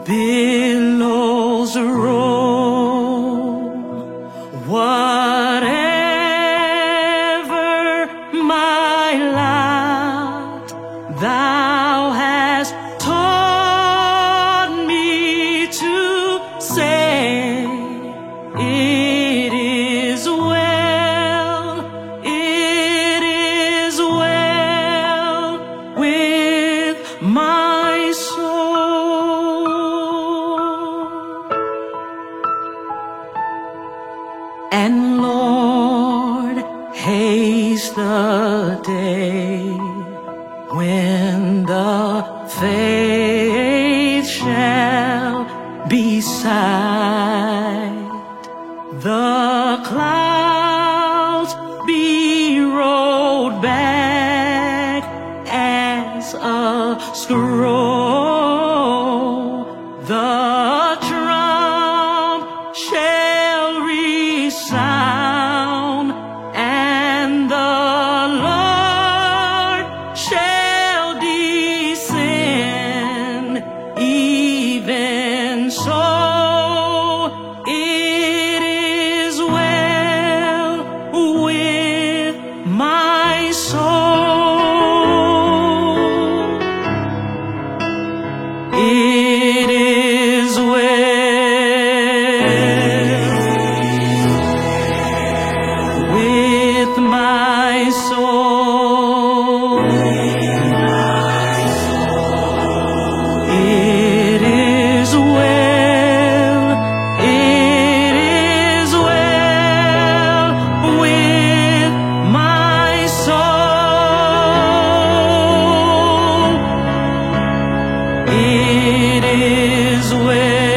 billows roll, whatever my lot, thou hast taught me to say, it is well, it is well with my soul. And Lord, haste the day when the faith shall be sight, the clouds be rolled back as a scroll, the trump shall resound, and the Lord shall descend. Even so, it is well with my soul. It is well with my soul. It is well, it is well with my soul. It is well.